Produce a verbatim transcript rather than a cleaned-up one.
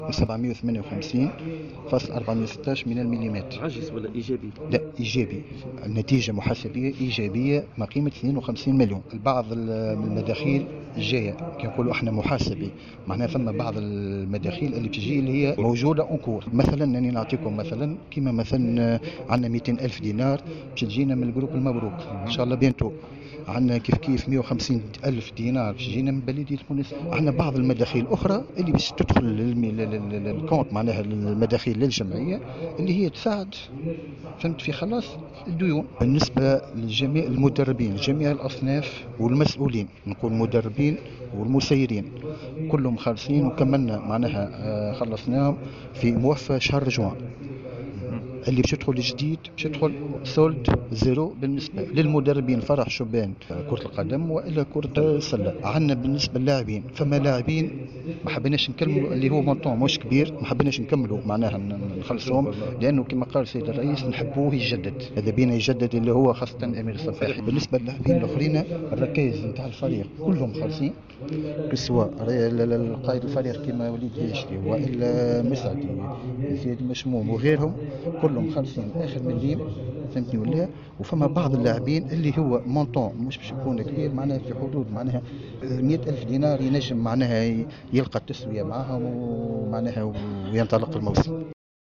سبعمائة وثمانية وخمسين فاصلة أربعمائة وستة عشر من المليمتر. عجز ولا ايجابي؟ لا ايجابي، النتيجه محاسبيه ايجابيه ما قيمه اثنين وخمسين مليون. البعض من المداخيل جايه كي نقولوا احنا محاسبي، معناها ثم بعض المداخيل اللي تجي اللي هي موجوده اونكور. مثلا اني نعطيكم مثلا كيما مثلا عندنا مئتين الف دينار باش تجينا من الجروب المبروك ان شاء الله بينتو. عندنا كيف كيف مئة وخمسين ألف دينار باش تجينا من بلدية تونس. عندنا بعض المداخيل الأخرى اللي باش تدخل للكونت، معناها المداخيل للجمعية اللي هي تساعد فهمت في خلاص الديون. بالنسبة لجميع المدربين جميع الأصناف والمسؤولين، نقول مدربين والمسيرين كلهم خالصين، وكملنا معناها خلصناهم في موفى شهر جوان. اللي باش يدخل جديد باش يدخل سولد زيرو بالنسبه للمدربين فرح شبان كره القدم والا كره السله. عندنا بالنسبه للاعبين فما لاعبين ما حبيناش نكملوا اللي هو مونطون مش كبير، ما حبيناش نكملوا معناها نخلصوهم لانه كما قال السيد الرئيس نحبوه يجدد، هذا بينا يجدد اللي هو خاصه امير الصباحي. بالنسبه للاعبين الاخرين الركائز نتاع الفريق كلهم خالصين، سواء القائد الفريق كما وليد هاشري والا مسعدي زياد مشموم وغيرهم كلهم خالصين اخر مليم فهمتني ولا. وفما بعض اللاعبين اللي هو مونطون مش باش يكون كبير، معناها في حدود معناها مئة ألف دينار ينجم معناها يلقى التسويه معهم ومعناها وينطلق الموسم.